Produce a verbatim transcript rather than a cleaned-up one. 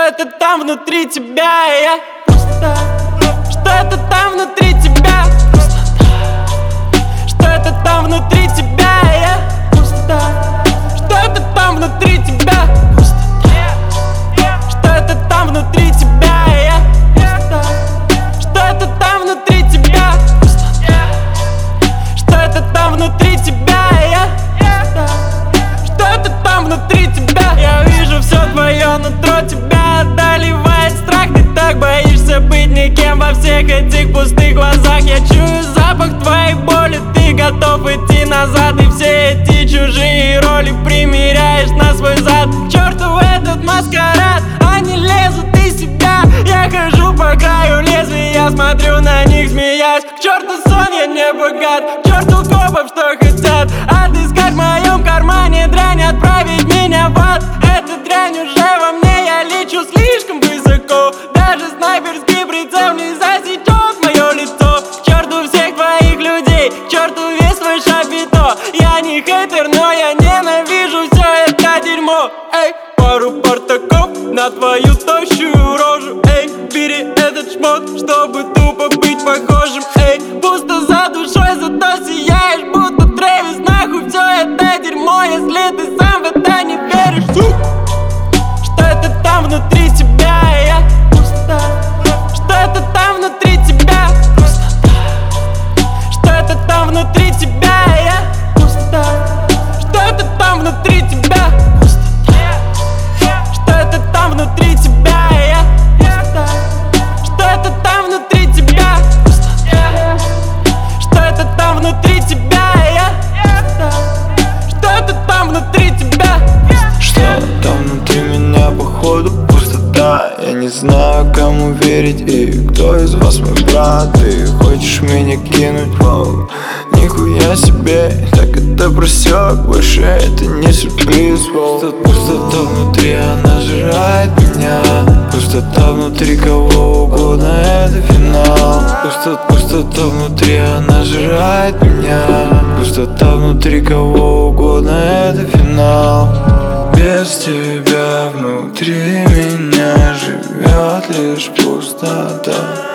это там внутри тебя, и я пустота. Что это там внутри тебя, пустота. Что это там внутри тебя, и я пустота. Что это там внутри тебя, пустота. Что это там внутри тебя, и я пустота. Что это там внутри тебя, пустота. Что это там внутри тебя, и я пустота. Что это там внутри тебя. Я вижу все твое нутро, тебя одолевает страх. Ты так боишься быть никем во всех этих пустых глазах. Я чую запах твоей боли, ты готов идти назад. И все эти чужие роли примеряешь на свой зад. К черту этот маскарад, они лезут из себя. Я хожу по краю лезвия, я смотрю на них смеясь. К черту сон, я не богат, к черту копов, что хотят отыскать в моем кармане дрянь, отправить меня в ад. Эта дрянь уже во мне, я лечу слишком высоко. Даже снайперский прицел не засечет мое лицо. К черту всех твоих людей, к черту весь твой шапито. Я не хейтер, но я ненавижу все это дерьмо. Эй, пару портаков на твою тощую рожу. Эй, бери этот шмот, чтобы тупо быть похожим. Эй, пусто за душой, зато сияешь, будто Трэвис. Нахуй все это дерьмо, если ты сам в это не веришь. Что это там внутри тебя, и я пустота. Что это там внутри тебя, пустота. Что это там внутри тебя, и я пустота. Что это там внутри тебя, пустота. Что это там внутри тебя, и я пустота. Что это там внутри тебя, пустота. Что это там внутри тебя, и я пустота. Что это там внутри тебя. Что там внутри меня, походу пустота. Я не знаю, кому верить и кто из вас мой брат. Ты хочешь меня кинуть, воу, нихуя себе. Так это просек, больше это не сюрприз, воу. Пустота внутри, она жрает меня. Пустота внутри кого угодно, это финал. Пустота, пустота внутри, она жрает меня. Пустота внутри кого угодно, это финал. Без тебя внутри меня живет лишь пустота.